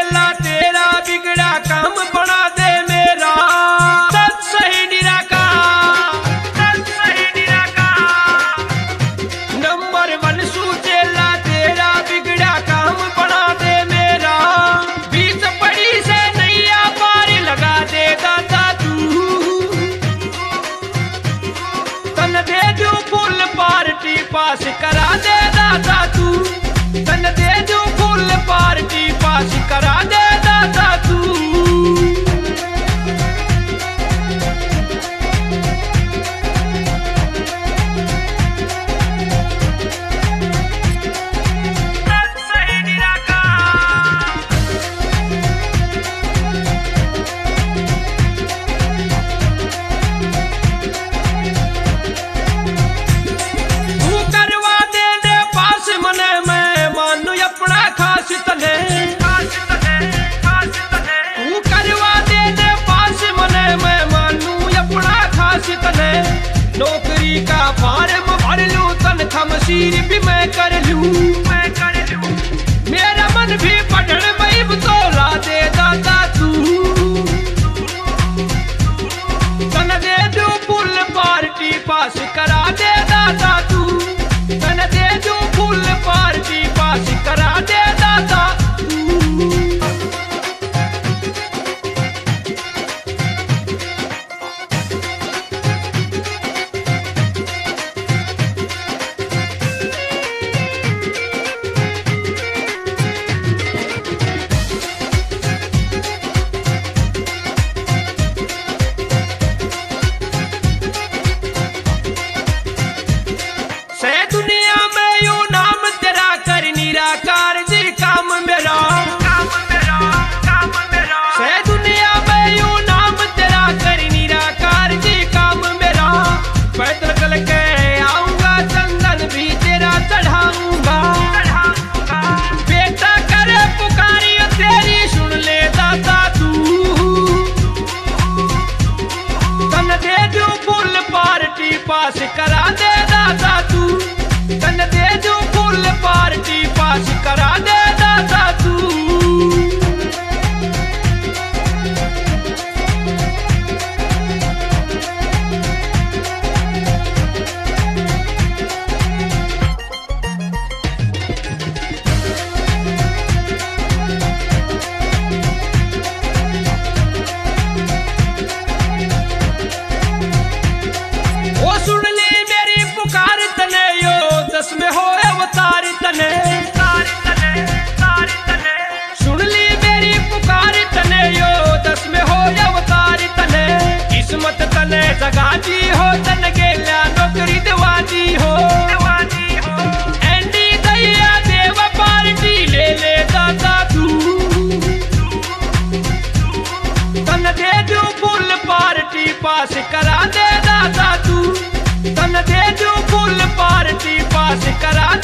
चेला तेरा बिगड़ा काम बना दे मेरा। सत सही निराकार, सत सही निराकार। नंबर 1 सू चेला तेरा बिगड़ा काम बना दे मेरा। बीच पड़ी से नैया पार लगा दे दादा तू। तन दे दू फुल पार्टी पास करा दे दादा तू। तन दे दू फुल पार्टी पास करा दे दादा तू। सही निराकार। तू करवा दे दे पास मने मैं मानू अपना खास तने। तू करवा दे दे पास मने मैं मानू अपना खास तने। नौकरी का फार्म भर लूं तनख्वाह मसीर भी मैं कर लूं। मेरा मन भी पढ़न में तो ला दे दादा तू। तन दे दू फुल पार्टी पास करा दे दादा तू। तन दे दू फुल पार्टी पास करा दे दादा तू। से दुनिया में यू नाम तेरा कर निराकार जी काम मेरा। से दुनिया में यू नाम तेरा कर निराकार जी काम मेरा। पैदल चल के आऊंगा चंदन भी तेरा चढ़ाऊंगा। बेटा करे पुकारी तेरी सुन ले दादा तू। तन दे दू फुल पार्टी पास करा दे दादा तू। तन दे दू फुल पार्टी पास करा दे दादा तू। ओ सुन ले मेरी पुकार तने यो 10 में हो अवतार तने। सुन ली मेरी पुकार तने यो 10 में हो अवतार तने। किस्मत तने जगा दी हो तन गेला नौकरी दवा दी हो। एंडी दैया देव पार्टी ले ले दादा तू। तन दे दू फुल पार्टी पास करा दे दादा तू। तन दे दू फुल पार्टी पास करा